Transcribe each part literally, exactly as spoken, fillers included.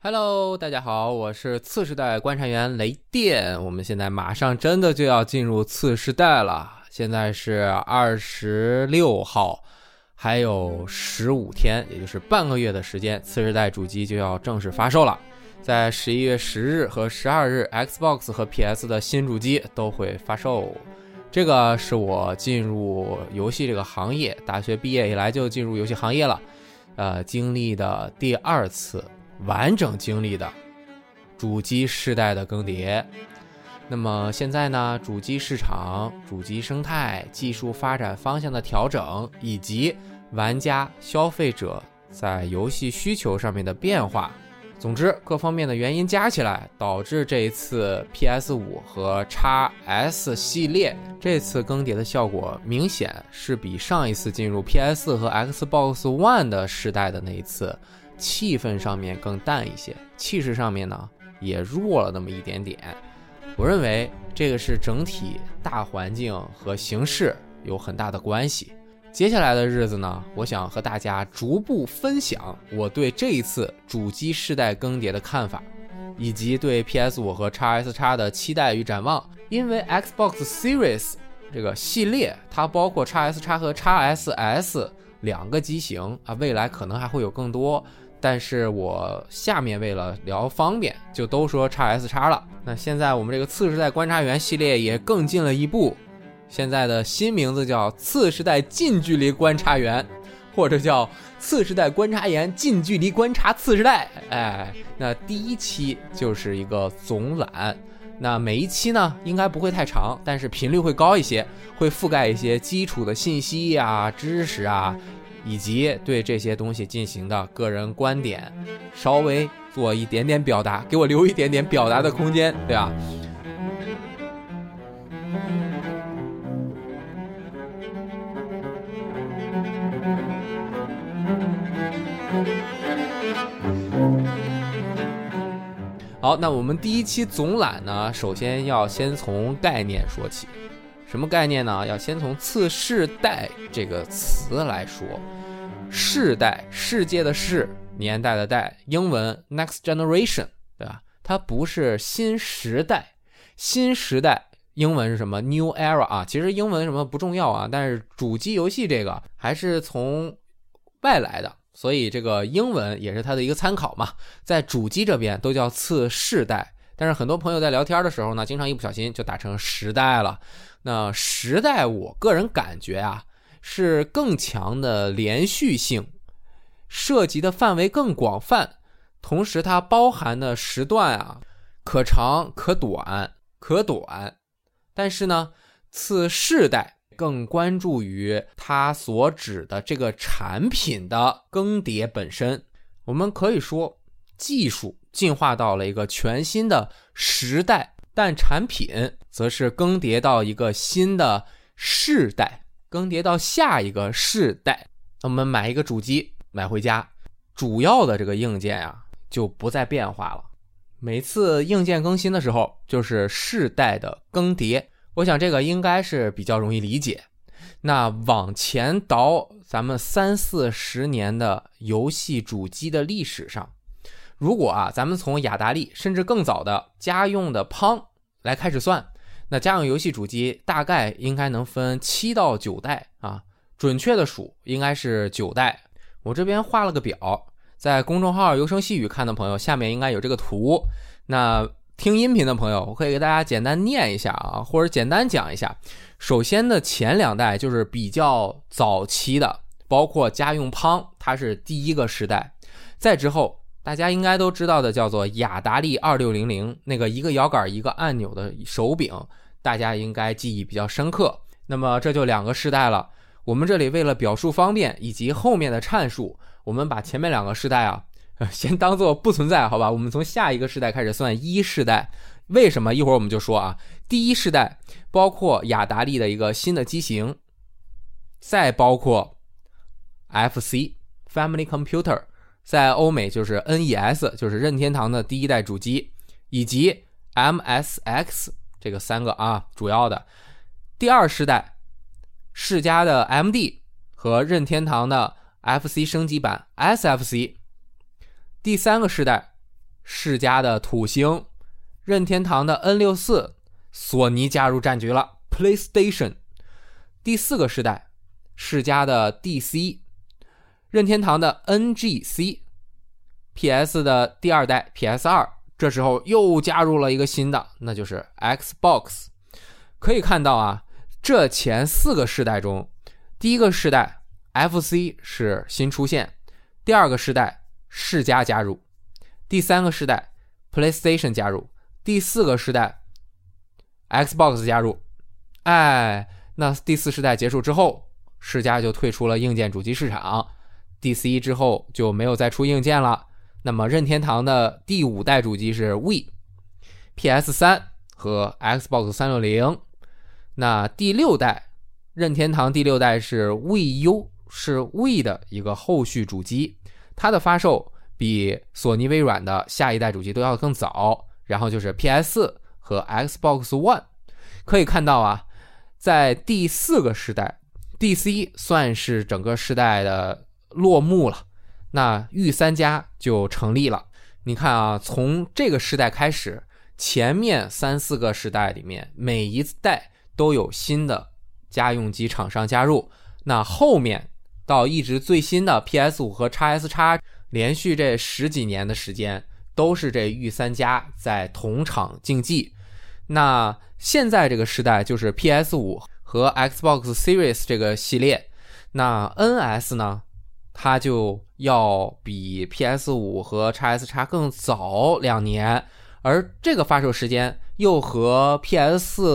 Hello， 大家好，我是次世代观察员雷电。我们现在马上真的就要进入次世代了，现在是二十六号，还有十五天，也就是半个月的时间，次世代主机就要正式发售了。在十一月十日和十二日 Xbox 和 P S 的新主机都会发售。这个是我进入游戏这个行业，大学毕业以来就进入游戏行业了，呃，经历的第二次完整经历的主机世代的更迭。那么现在呢，主机市场、主机生态、技术发展方向的调整，以及玩家消费者在游戏需求上面的变化，总之各方面的原因加起来，导致这一次 P S 五 和 X S 系列这次更迭的效果明显是比上一次进入 P S 和 Xbox One 的时代的那一次气氛上面更淡一些，气势上面呢也弱了那么一点点。我认为这个是整体大环境和形势有很大的关系。接下来的日子呢，我想和大家逐步分享我对这一次主机世代更迭的看法，以及对 P S 五 和 X S X 的期待与展望。因为 Xbox Series 这个系列它包括 X S X 和 X S S 两个机型啊，未来可能还会有更多，但是我下面为了聊方便就都说 X S X 了。那现在我们这个次世代观察员系列也更进了一步，现在的新名字叫次世代近距离观察员，或者叫次世代观察员近距离观察次世代。哎，那第一期就是一个总览，那每一期呢应该不会太长，但是频率会高一些，会覆盖一些基础的信息啊、知识啊，以及对这些东西进行的个人观点，稍微做一点点表达，给我留一点点表达的空间，对吧？好，那我们第一期总览呢，首先要先从概念说起。什么概念呢？要先从次世代这个词来说。世代，世界的世，年代的代，英文 next generation， 对吧？它不是新时代，新时代英文是什么 new era 啊？其实英文什么不重要啊，但是主机游戏这个还是从外来的，所以这个英文也是它的一个参考嘛。在主机这边都叫次世代，但是很多朋友在聊天的时候呢，经常一不小心就打成时代了。那时代我个人感觉啊，是更强的连续性，涉及的范围更广泛，同时它包含的时段啊，可长可短可短。但是呢，次世代更关注于它所指的这个产品的更迭本身。我们可以说技术进化到了一个全新的时代，但产品则是更迭到一个新的世代，更迭到下一个世代。我们买一个主机买回家，主要的这个硬件啊就不再变化了，每次硬件更新的时候就是世代的更迭。我想这个应该是比较容易理解。那往前倒咱们三四十年的游戏主机的历史上，如果啊咱们从雅达利甚至更早的家用的 P O N 来开始算，那家用游戏主机大概应该能分七到九代啊，准确的数应该是九代。我这边画了个表，在公众号游声细语看的朋友下面应该有这个图，那听音频的朋友我可以给大家简单念一下啊，或者简单讲一下。首先的前两代就是比较早期的，包括家用 P O N 它是第一个时代，再之后大家应该都知道的叫做雅达利二六零零，那个一个摇杆一个按钮的手柄，大家应该记忆比较深刻。那么这就两个世代了。我们这里为了表述方便以及后面的阐述，我们把前面两个世代啊先当做不存在，好吧？我们从下一个世代开始算一世代。为什么？一会儿我们就说啊。第一世代包括雅达利的一个新的机型，再包括 F C Family Computer， 在欧美就是 N E S， 就是任天堂的第一代主机，以及 M S X 这个三个啊主要的。第二世代世嘉的 M D 和任天堂的 F C 升级版 S F C。第三个世代世嘉的土星，任天堂的 N 六十四， 索尼加入战局了 PlayStation。 第四个世代，世嘉的 D C， 任天堂的 N G C， P S 的第二代 P S 二， 这时候又加入了一个新的，那就是 Xbox。 可以看到啊，这前四个世代中，第一个世代 F C 是新出现，第二个世代世嘉加入，第三个世代 PlayStation 加入，第四个世代 Xbox 加入。哎，那第四世代结束之后，世嘉就退出了硬件主机市场， D C 之后就没有再出硬件了。那么任天堂的第五代主机是 Wii、P S 三 和 Xbox 三六零。那第六代，任天堂第六代是 Wii U， 是 Wii 的一个后续主机，它的发售比索尼微软的下一代主机都要更早，然后就是 P S 四 和 Xbox One。 可以看到啊，在第四个时代 D C 算是整个时代的落幕了，那御三家就成立了。你看啊，从这个时代开始，前面三四个时代里面每一代都有新的家用机厂商加入，那后面到一直最新的 P S 五 和 X S X， 连续这十几年的时间都是这御三家在同场竞技。那现在这个时代就是 P S 五 和 Xbox Series 这个系列，那 N S 呢，它就要比 P S 五 和 X S X 更早两年，而这个发售时间又和 P S 四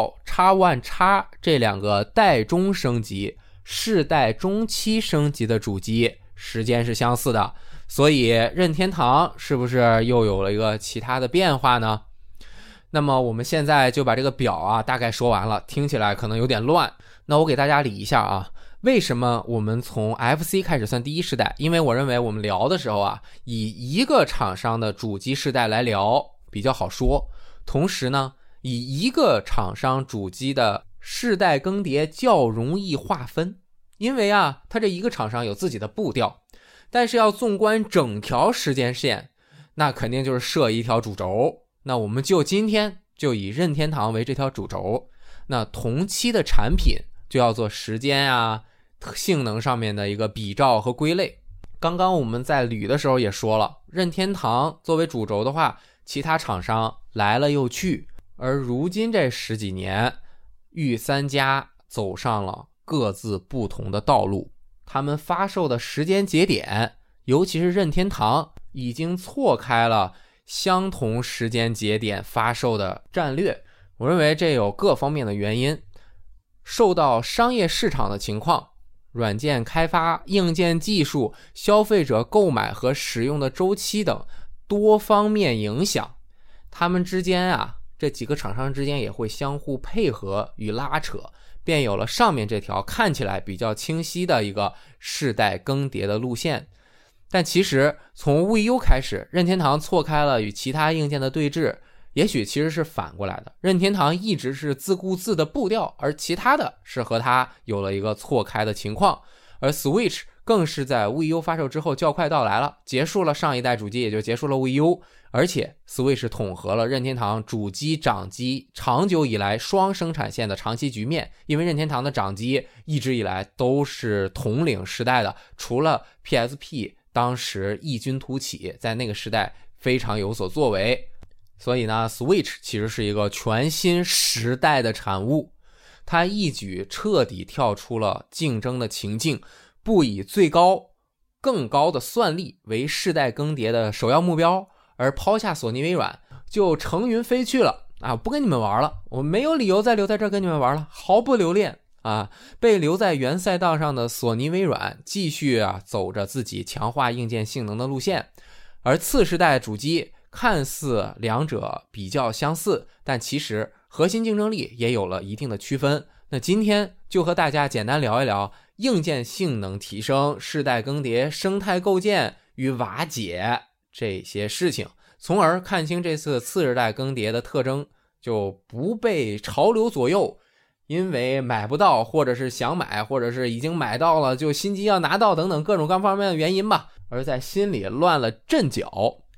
Pro、X 一 这两个代中升级、世代中期升级的主机时间是相似的，所以任天堂是不是又有了一个其他的变化呢？那么我们现在就把这个表啊大概说完了，听起来可能有点乱，那我给大家理一下啊。为什么我们从 F C 开始算第一世代？因为我认为我们聊的时候啊，以一个厂商的主机世代来聊比较好说，同时呢，以一个厂商主机的世代更迭较容易划分，因为啊，它这一个厂商有自己的步调，但是要纵观整条时间线，那肯定就是设一条主轴。那我们就今天就以任天堂为这条主轴，那同期的产品就要做时间啊、性能上面的一个比照和归类。刚刚我们在捋的时候也说了，任天堂作为主轴的话，其他厂商来了又去，而如今这十几年，御三家走上了各自不同的道路，他们发售的时间节点，尤其是任天堂已经错开了相同时间节点发售的战略。我认为这有各方面的原因，受到商业市场的情况、软件开发、硬件技术、消费者购买和使用的周期等多方面影响，他们之间啊，这几个厂商之间也会相互配合与拉扯，便有了上面这条看起来比较清晰的一个世代更迭的路线。但其实从 Wii U 开始，任天堂错开了与其他硬件的对峙，也许其实是反过来的，任天堂一直是自顾自的步调，而其他的是和它有了一个错开的情况。而 Switch 更是在 Wii U 发售之后较快到来了，结束了上一代主机，也就结束了 Wii U， 而且 Switch 统合了任天堂主机掌机长久以来双生产线的长期局面，因为任天堂的掌机一直以来都是统领时代的，除了 P S P 当时异军突起，在那个时代非常有所作为，所以呢 Switch 其实是一个全新时代的产物，它一举彻底跳出了竞争的情境，不以最高更高的算力为世代更迭的首要目标，而抛下索尼微软就乘云飞去了啊！不跟你们玩了，我没有理由再留在这儿跟你们玩了，毫不留恋啊！被留在原赛道上的索尼微软继续啊走着自己强化硬件性能的路线，而次世代主机看似两者比较相似，但其实核心竞争力也有了一定的区分。那今天就和大家简单聊一聊硬件性能提升、世代更迭、生态构建与瓦解这些事情，从而看清这次次世代更迭的特征，就不被潮流左右，因为买不到，或者是想买，或者是已经买到了就心急要拿到等等各种各方面的原因吧，而在心里乱了阵脚。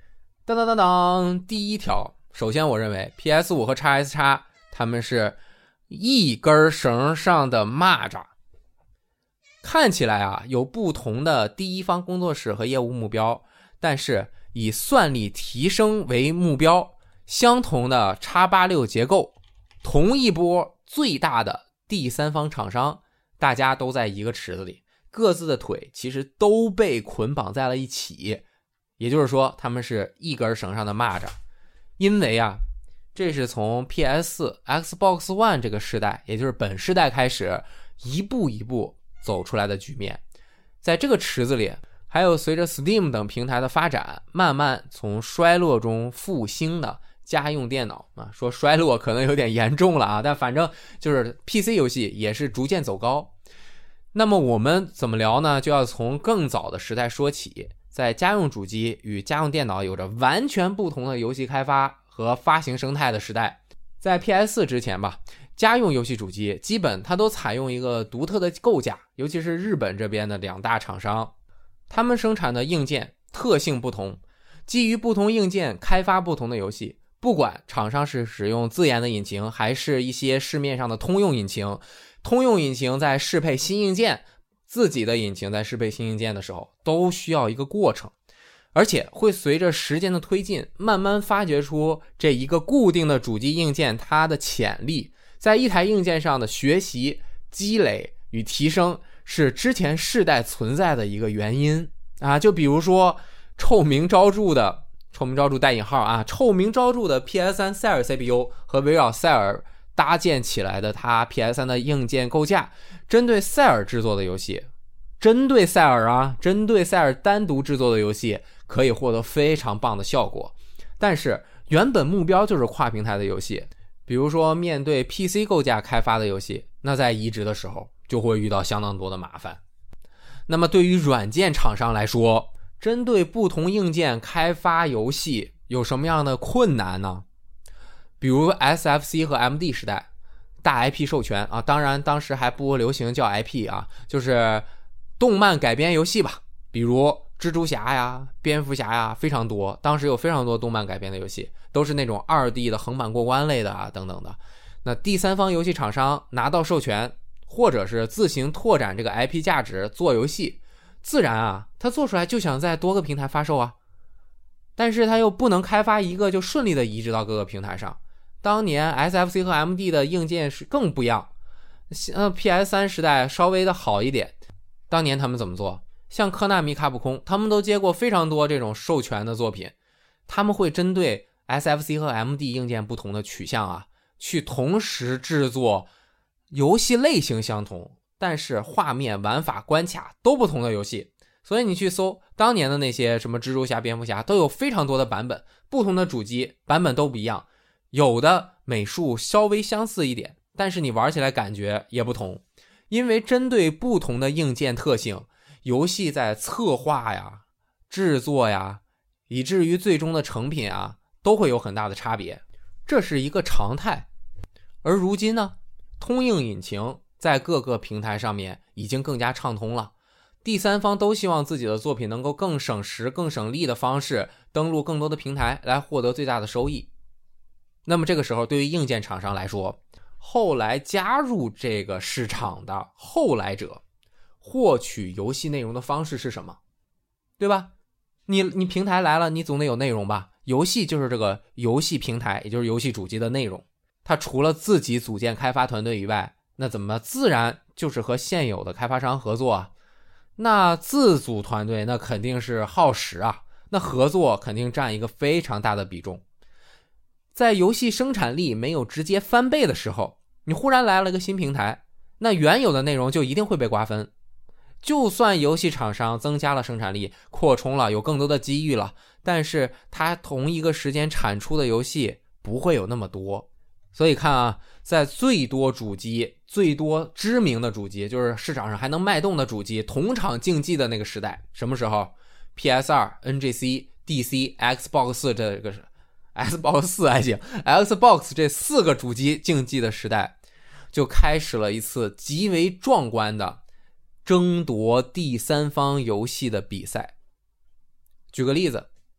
当当当当，第一条，首先我认为 P S 五 和 X S X 它们是一根绳上的蚂蚱。看起来啊，有不同的第一方工作室和业务目标，但是以算力提升为目标，相同的 X 八六 结构，同一波最大的第三方厂商，大家都在一个池子里，各自的腿其实都被捆绑在了一起，也就是说他们是一根绳上的蚂蚱。因为啊，这是从 P S、Xbox One 这个世代，也就是本世代开始一步一步走出来的局面。在这个池子里，还有随着 Steam 等平台的发展，慢慢从衰落中复兴的家用电脑啊，说衰落可能有点严重了啊，但反正就是 P C 游戏也是逐渐走高。那么我们怎么聊呢？就要从更早的时代说起。在家用主机与家用电脑有着完全不同的游戏开发和发行生态的时代，在 P S 四 之前吧，家用游戏主机基本它都采用一个独特的构架，尤其是日本这边的两大厂商，他们生产的硬件特性不同，基于不同硬件开发不同的游戏。不管厂商是使用自研的引擎，还是一些市面上的通用引擎，通用引擎在适配新硬件，自己的引擎在适配新硬件的时候，都需要一个过程，而且会随着时间的推进，慢慢发掘出这一个固定的主机硬件它的潜力，在一台硬件上的学习、积累与提升，是之前世代存在的一个原因啊。就比如说臭名昭著的臭名昭著带引号啊，臭名昭著的 P S 三 塞尔 C P U 和围绕塞尔搭建起来的它 P S 三 的硬件构架，针对塞尔制作的游戏，针对塞尔啊，针对塞尔单独制作的游戏可以获得非常棒的效果。但是原本目标就是跨平台的游戏，比如说面对 P C 构架开发的游戏，那在移植的时候就会遇到相当多的麻烦。那么对于软件厂商来说，针对不同硬件开发游戏有什么样的困难呢？比如 S F C 和 M D 时代，大 I P 授权啊，当然当时还不流行叫 I P 啊，就是动漫改编游戏吧，比如蜘蛛侠呀、蝙蝠侠呀，非常多。当时有非常多动漫改编的游戏，都是那种 二 D 的横版过关类的啊，等等的。那第三方游戏厂商拿到授权，或者是自行拓展这个 I P 价值做游戏，自然啊，他做出来就想在多个平台发售啊，但是他又不能开发一个就顺利的移植到各个平台上。当年 S F C 和 M D 的硬件是更不一样，呃 P S 三 时代稍微的好一点。当年他们怎么做？像科纳米、卡普空，他们都接过非常多这种授权的作品，他们会针对 S F C 和 M D 硬件不同的取向啊，去同时制作游戏类型相同，但是画面、玩法、关卡都不同的游戏。所以你去搜当年的那些什么蜘蛛侠、蝙蝠侠，都有非常多的版本，不同的主机版本都不一样，有的美术稍微相似一点，但是你玩起来感觉也不同。因为针对不同的硬件特性，游戏在策划呀、制作呀，以至于最终的成品啊，都会有很大的差别，这是一个常态。而如今呢，通用引擎在各个平台上面已经更加畅通了，第三方都希望自己的作品能够更省时、更省力的方式登录更多的平台来获得最大的收益。那么这个时候对于硬件厂商来说，后来加入这个市场的后来者获取游戏内容的方式是什么？对吧？你你平台来了，你总得有内容吧？游戏就是这个游戏平台，也就是游戏主机的内容。它除了自己组建开发团队以外，那怎么自然就是和现有的开发商合作啊？那自组团队那肯定是耗时啊，那合作肯定占一个非常大的比重。在游戏生产力没有直接翻倍的时候，你忽然来了个新平台，那原有的内容就一定会被瓜分。就算游戏厂商增加了生产力，扩充了，有更多的机遇了，但是它同一个时间产出的游戏不会有那么多。所以看啊，在最多主机、最多知名的主机，就是市场上还能脉动的主机同场竞技的那个时代，什么时候？ P S 二、N G C、D C、Xbox 这个 Xbox 四还行 Xbox 这四个主机竞技的时代，就开始了一次极为壮观的争夺第三方游戏的比赛。举个例子，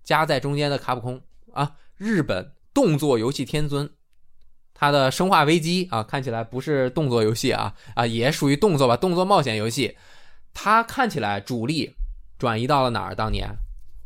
夹在中间的卡普空啊，日本动作游戏天尊，它的生化危机啊，看起来不是动作游戏啊啊，也属于动作吧，动作冒险游戏。它看起来主力转移到了哪儿？当年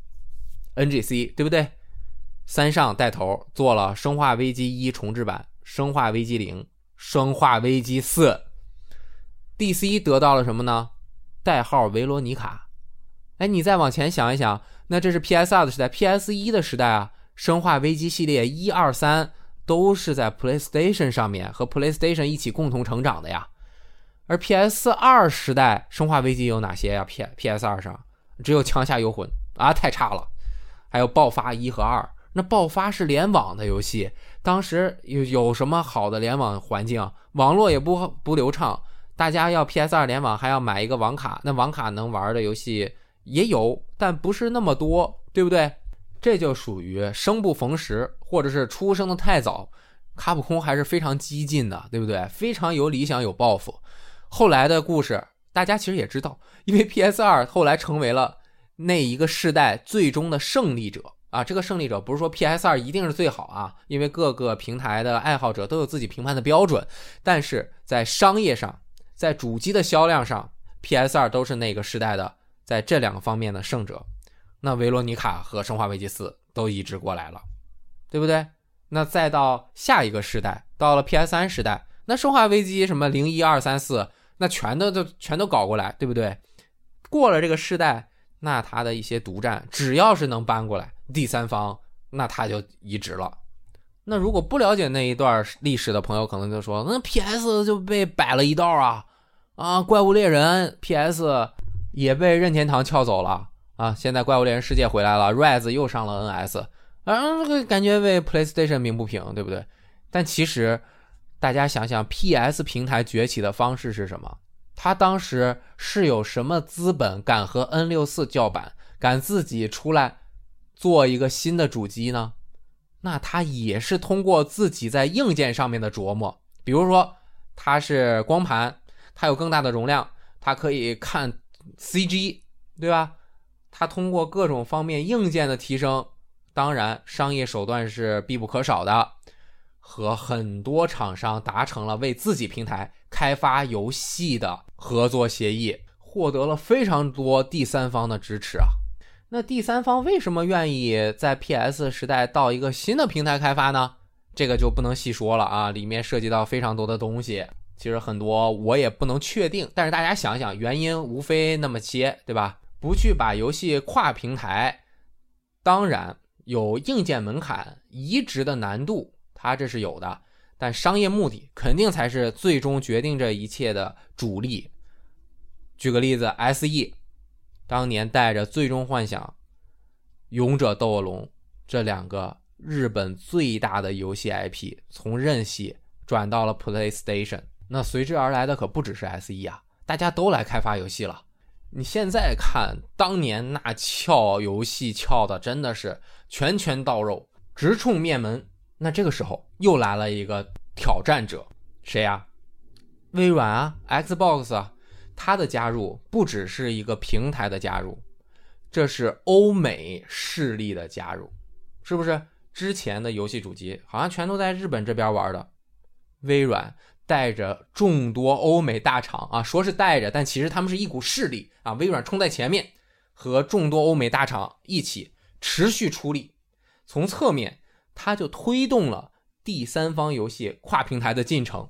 N G C 对不对？三上带头做了生化危机一重制版、生化危机零、生化危机四。D C 得到了什么呢？代号维罗妮卡。哎，你再往前想一想，那这是 P S 二 的时代 P S 一 的时代啊，生化危机系列一二三都是在 PlayStation 上面和 PlayStation 一起共同成长的呀。而 P S 二 时代生化危机有哪些呀？ P S 二 上只有枪下游魂啊，太差了。还有爆发一和二，那爆发是联网的游戏，当时有有什么好的联网环境？网络也不不流畅，大家要 P S 二 联网还要买一个网卡，那网卡能玩的游戏也有，但不是那么多，对不对？这就属于生不逢时，或者是出生的太早。卡普空还是非常激进的，对不对？非常有理想有抱负。后来的故事大家其实也知道，因为 P S 二 后来成为了那一个世代最终的胜利者啊。这个胜利者不是说 P S 二 一定是最好啊，因为各个平台的爱好者都有自己评判的标准，但是在商业上，在主机的销量上， P S 二 都是那个时代的在这两个方面的胜者。那维罗妮卡和生化危机四都移植过来了，对不对？那再到下一个时代，到了 P S 三 时代，那生化危机什么零一二三四那全都都全都搞过来，对不对？过了这个时代，那他的一些独占只要是能搬过来第三方，那他就移植了。那如果不了解那一段历史的朋友可能就说，那 P S 就被摆了一道啊啊！怪物猎人 P S 也被任天堂撬走了啊！现在怪物猎人世界回来了 Rise 又上了 N S 啊，这个感觉为 PlayStation 鸣不平，对不对？但其实大家想想 P S 平台崛起的方式是什么？他当时是有什么资本敢和 N 六十四 叫板，敢自己出来做一个新的主机呢？那他也是通过自己在硬件上面的琢磨，比如说它是光盘，它有更大的容量，它可以看 C G， 对吧？它通过各种方面硬件的提升，当然商业手段是必不可少的，和很多厂商达成了为自己平台开发游戏的合作协议，获得了非常多第三方的支持啊。那第三方为什么愿意在 P S 时代到一个新的平台开发呢？这个就不能细说了啊，里面涉及到非常多的东西，其实很多我也不能确定，但是大家想想，原因无非那么些，对吧？不去把游戏跨平台，当然有硬件门槛、移植的难度，它这是有的，但商业目的肯定才是最终决定这一切的主力。举个例子 S E 当年带着最终幻想、勇者斗恶龙这两个日本最大的游戏 I P 从任系转到了 PlayStation， 那随之而来的可不只是 S E 啊，大家都来开发游戏了。你现在看当年那撬游戏撬的真的是拳拳到肉，直冲面门。那这个时候又来了一个挑战者，谁啊？微软啊 Xbox 啊，它的加入不只是一个平台的加入，这是欧美势力的加入，是不是？之前的游戏主机好像全都在日本这边玩的，微软带着众多欧美大厂啊，说是带着，但其实他们是一股势力啊，微软冲在前面，和众多欧美大厂一起持续出力，从侧面它就推动了第三方游戏跨平台的进程。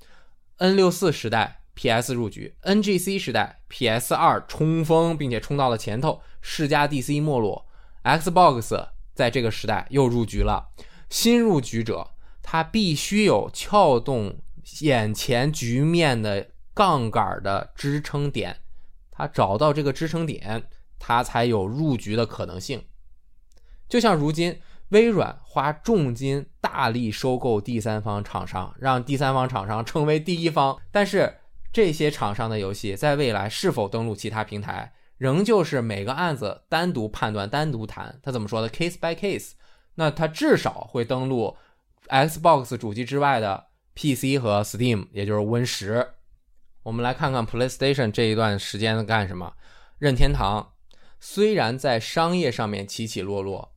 N 六十四 时代 P S 入局， N G C 时代 P S 二 冲锋并且冲到了前头，世嘉 D C 没落， Xbox 在这个时代又入局了。新入局者他必须有撬动眼前局面的杠杆的支撑点，他找到这个支撑点，他才有入局的可能性。就像如今微软花重金大力收购第三方厂商，让第三方厂商成为第一方，但是这些厂商的游戏在未来是否登陆其他平台，仍旧是每个案子单独判断单独谈，他怎么说的 case by case， 那他至少会登陆 Xbox 主机之外的 P C 和 Steam， 也就是 Win 十。 我们来看看 PlayStation 这一段时间干什么。任天堂虽然在商业上面起起落落，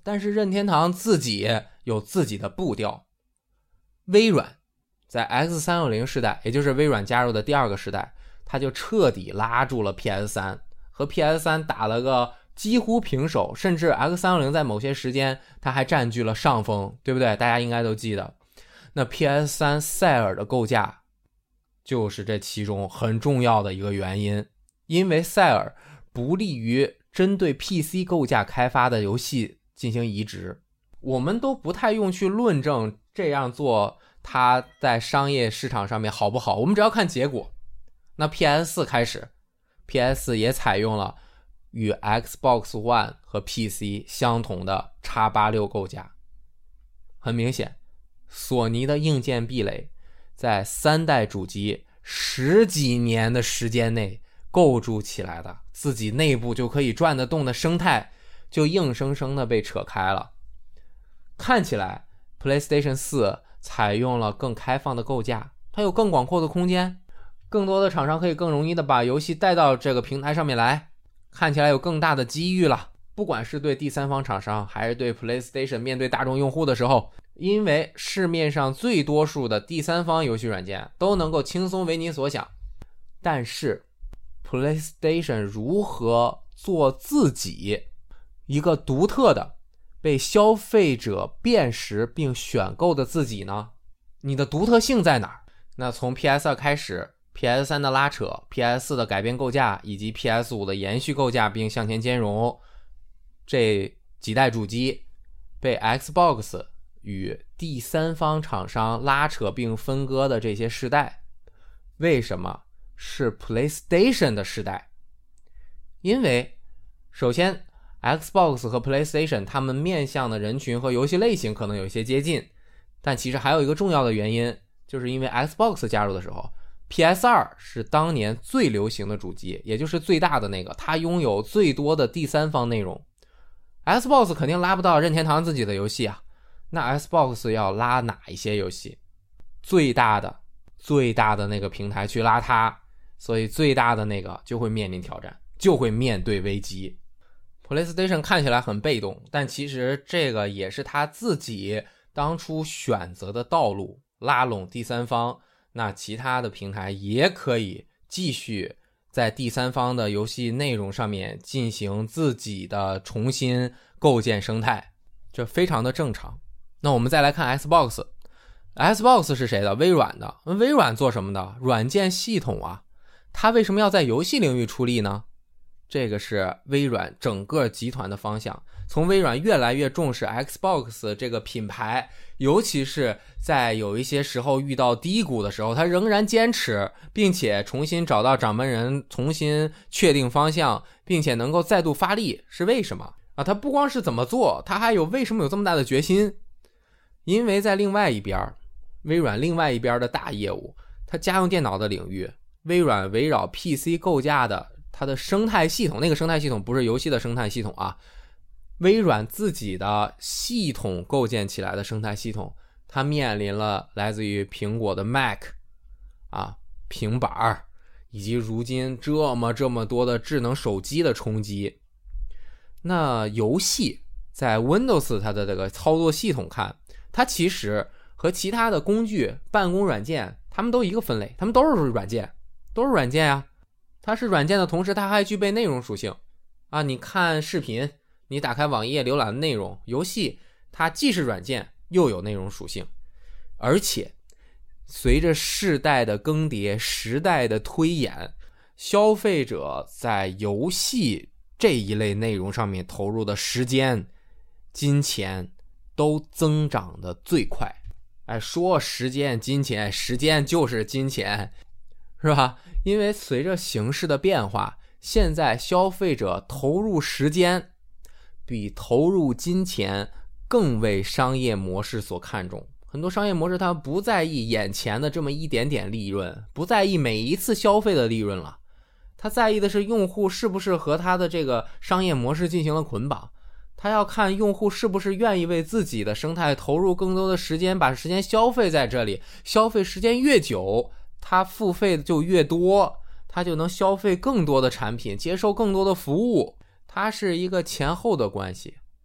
但是任天堂自己有自己的步调。微软在 X 三六零 时代，也就是微软加入的第二个时代，它就彻底拉住了 P S 三， 和 P S 三 打了个几乎平手，甚至 X 三六零 在某些时间它还占据了上风，对不对？大家应该都记得。那 P S 三 塞尔的构架就是这其中很重要的一个原因，因为塞尔不利于针对 P C 构架开发的游戏进行移植。我们都不太用去论证这样做它在商业市场上面好不好，我们只要看结果。那 P S 四 开始 P S 四 也采用了与 Xbox One 和 P C 相同的 X 八六 构架。很明显，索尼的硬件壁垒在三代主机十几年的时间内构筑起来的，自己内部就可以转得动的生态就硬生生的被扯开了。看起来 PlayStation 四 采用了更开放的构架，它有更广阔的空间，更多的厂商可以更容易的把游戏带到这个平台上面来，看起来有更大的机遇了。不管是对第三方厂商还是对 PlayStation 面对大众用户的时候，因为市面上最多数的第三方游戏软件都能够轻松为你所想，但是 PlayStation 如何做自己一个独特的被消费者辨识并选购的自己呢？你的独特性在哪儿？那从 P S 二 开始， P S 三 的拉扯， P S 四 的改变构架，以及 P S 五 的延续构架并向前兼容，这几代主机被 Xbox 与第三方厂商拉扯并分割的这些世代，为什么是 PlayStation 的世代？因为首先 Xbox 和 PlayStation 他们面向的人群和游戏类型可能有一些接近，但其实还有一个重要的原因，就是因为 Xbox 加入的时候， P S 二 是当年最流行的主机，也就是最大的那个，它拥有最多的第三方内容。 Xbox 肯定拉不到任天堂自己的游戏啊，那 Xbox 要拉哪一些游戏？最大的最大的那个平台去拉它，所以最大的那个就会面临挑战，就会面对危机。 PlayStation 看起来很被动，但其实这个也是他自己当初选择的道路，拉拢第三方，那其他的平台也可以继续在第三方的游戏内容上面进行自己的重新构建生态，这非常的正常。那我们再来看 Xbox， Xbox 是谁的？微软的。微软做什么的？软件系统啊。它为什么要在游戏领域出力呢？这个是微软整个集团的方向。从微软越来越重视 Xbox 这个品牌，尤其是在有一些时候遇到低谷的时候，它仍然坚持，并且重新找到掌门人，重新确定方向，并且能够再度发力，是为什么啊？它不光是怎么做，它还有为什么有这么大的决心？因为在另外一边，微软另外一边的大业务，它家用电脑的领域，微软围绕 P C 构架的它的生态系统，那个生态系统不是游戏的生态系统啊，微软自己的系统构建起来的生态系统，它面临了来自于苹果的 Mac 啊、平板，以及如今这么这么多的智能手机的冲击。那游戏在 Windows 它的这个操作系统看，它其实和其他的工具办公软件它们都一个分类，它们都是软件，都是软件啊。它是软件的同时，它还具备内容属性啊。你看视频，你打开网页浏览的内容，游戏它既是软件又有内容属性。而且随着世代的更迭，时代的推演，消费者在游戏这一类内容上面投入的时间、金钱都增长的最快。哎，说时间金钱，时间就是金钱，是吧？因为随着形势的变化，现在消费者投入时间比投入金钱更为商业模式所看重。很多商业模式它不在意眼前的这么一点点利润，不在意每一次消费的利润了，他在意的是用户是不是和他的这个商业模式进行了捆绑，他要看用户是不是愿意为自己的生态投入更多的时间，把时间消费在这里，消费时间越久，他付费的就越多，他就能消费更多的产品，接受更多的服务，它是一个前后的关系。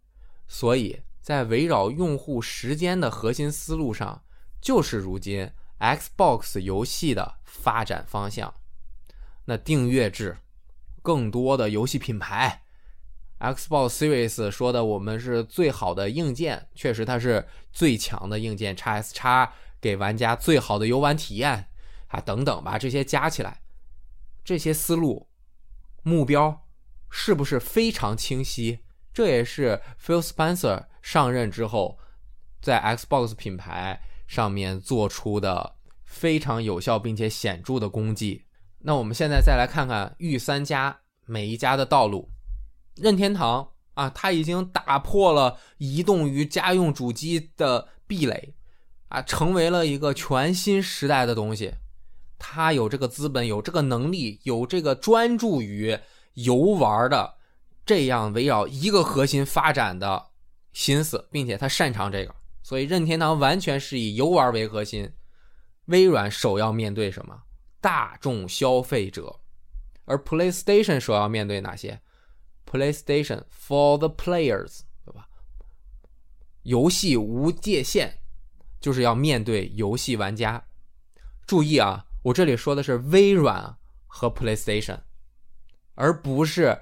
所以在围绕用户时间的核心思路上，就是如今 Xbox 游戏的发展方向。那订阅制，更多的游戏品牌， Xbox Series 说的我们是最好的硬件，确实它是最强的硬件， X S X 给玩家最好的游玩体验啊，等等吧，这些加起来，这些思路目标是不是非常清晰？这也是 Phil Spencer 上任之后在 Xbox 品牌上面做出的非常有效并且显著的功绩。那我们现在再来看看御三家每一家的道路。任天堂啊，它已经打破了移动与家用主机的壁垒啊，成为了一个全新时代的东西。它有这个资本，有这个能力，有这个专注于游玩的这样围绕一个核心发展的心思，并且它擅长这个，所以任天堂完全是以游玩为核心。微软首要面对什么？大众消费者。而 PlayStation 首要面对哪些？ PlayStation for the players， 对吧？游戏无界限，就是要面对游戏玩家。注意啊，我这里说的是微软和 PlayStation， 而不是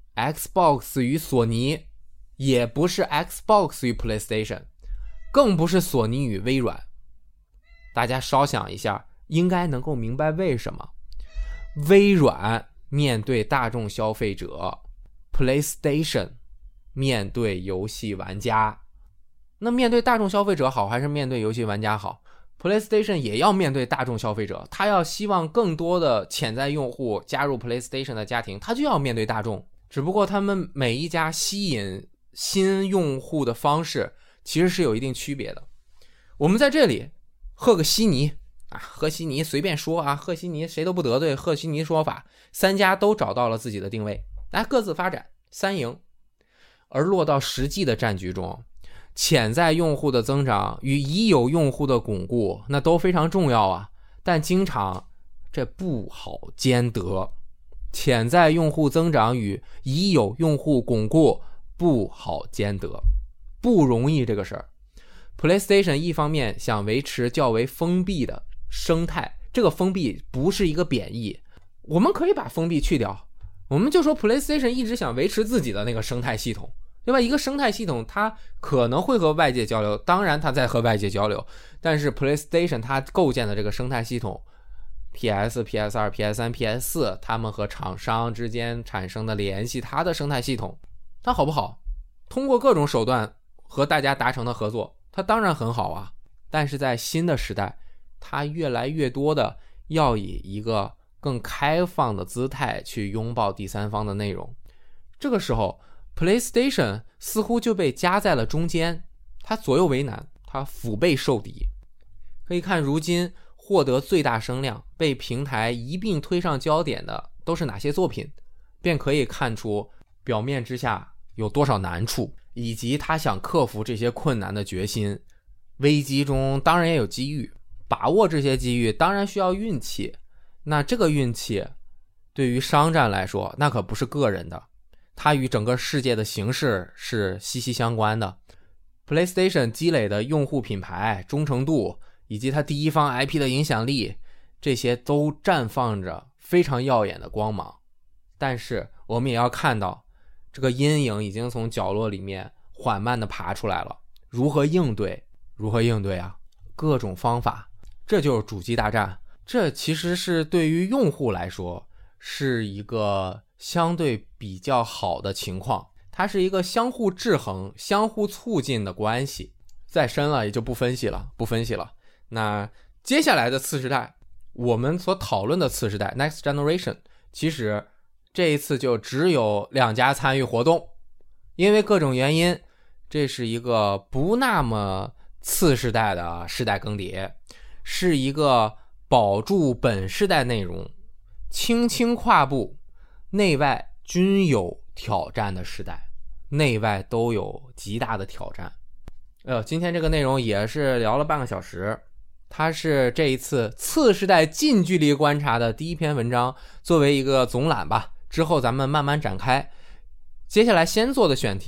Xbox 与索尼，也不是 Xbox 与 PlayStation， 更不是索尼与微软。大家稍想一下，应该能够明白为什么。微软面对大众消费者， PlayStation 面对游戏玩家。那面对大众消费者好还是面对游戏玩家好？ PlayStation 也要面对大众消费者，他要希望更多的潜在用户加入 PlayStation 的家庭，他就要面对大众。只不过他们每一家吸引新用户的方式其实是有一定区别的。我们在这里赫克西尼啊，赫西尼随便说啊，赫西尼谁都不得罪，赫西尼说法，三家都找到了自己的定位，来各自发展，三赢。而落到实际的战局中，潜在用户的增长与已有用户的巩固，那都非常重要啊，但经常这不好兼得。潜在用户增长与已有用户巩固不好兼得，不容易这个事儿。PlayStation 一方面想维持较为封闭的生态，这个封闭不是一个贬义，我们可以把封闭去掉，我们就说 PlayStation 一直想维持自己的那个生态系统，对吧？一个生态系统它可能会和外界交流，当然它在和外界交流，但是 PlayStation 它构建的这个生态系统， P S、P S 二、P S 三、P S 四 他们和厂商之间产生的联系，它的生态系统它好不好？通过各种手段和大家达成的合作，它当然很好啊。但是在新的时代，它越来越多的要以一个更开放的姿态去拥抱第三方的内容。这个时候 PlayStation 似乎就被夹在了中间，它左右为难，它腹背受敌。可以看如今获得最大声量，被平台一并推上焦点的都是哪些作品，便可以看出表面之下有多少难处，以及他想克服这些困难的决心。危机中当然也有机遇，把握这些机遇当然需要运气，那这个运气对于商战来说那可不是个人的，它与整个世界的形势是息息相关的。 PlayStation 积累的用户品牌忠诚度以及它第一方 I P 的影响力，这些都绽放着非常耀眼的光芒。但是我们也要看到，这个阴影已经从角落里面缓慢地爬出来了。如何应对？如何应对啊？各种方法，这就是主机大战。这其实是对于用户来说是一个相对比较好的情况，它是一个相互制衡、相互促进的关系。再深了也就不分析了，不分析了。那接下来的次时代，我们所讨论的次时代 Next Generation， 其实这一次就只有两家参与活动，因为各种原因，这是一个不那么次世代的世代更迭，是一个保住本世代内容，轻轻跨步，内外均有挑战的时代，内外都有极大的挑战。呃，今天这个内容也是聊了半个小时，它是这一次次世代近距离观察的第一篇文章，作为一个总览吧，之后咱们慢慢展开。接下来先做的选题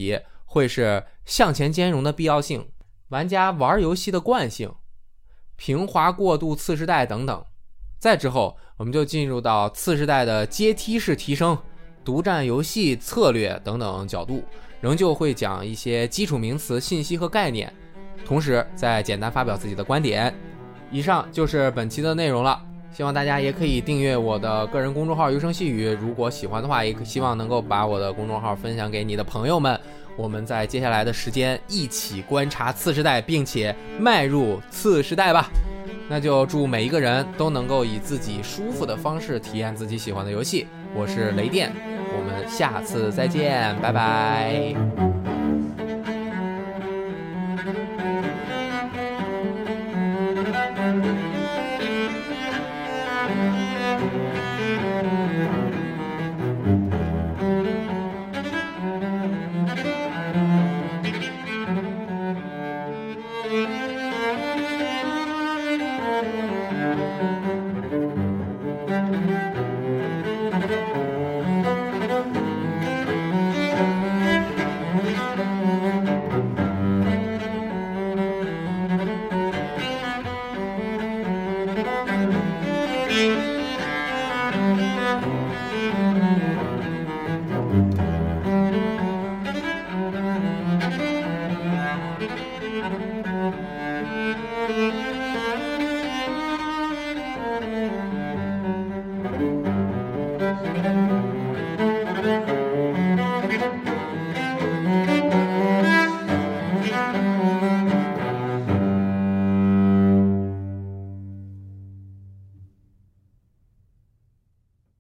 会是向前兼容的必要性、玩家玩游戏的惯性、平滑过渡次世代等等。再之后我们就进入到次世代的阶梯式提升、独占游戏策略等等角度，仍旧会讲一些基础名词、信息和概念，同时再简单发表自己的观点。以上就是本期的内容了，希望大家也可以订阅我的个人公众号游声细语，如果喜欢的话，也希望能够把我的公众号分享给你的朋友们，我们在接下来的时间一起观察次世代，并且迈入次世代吧。那就祝每一个人都能够以自己舒服的方式体验自己喜欢的游戏。我是雷电，我们下次再见，拜拜。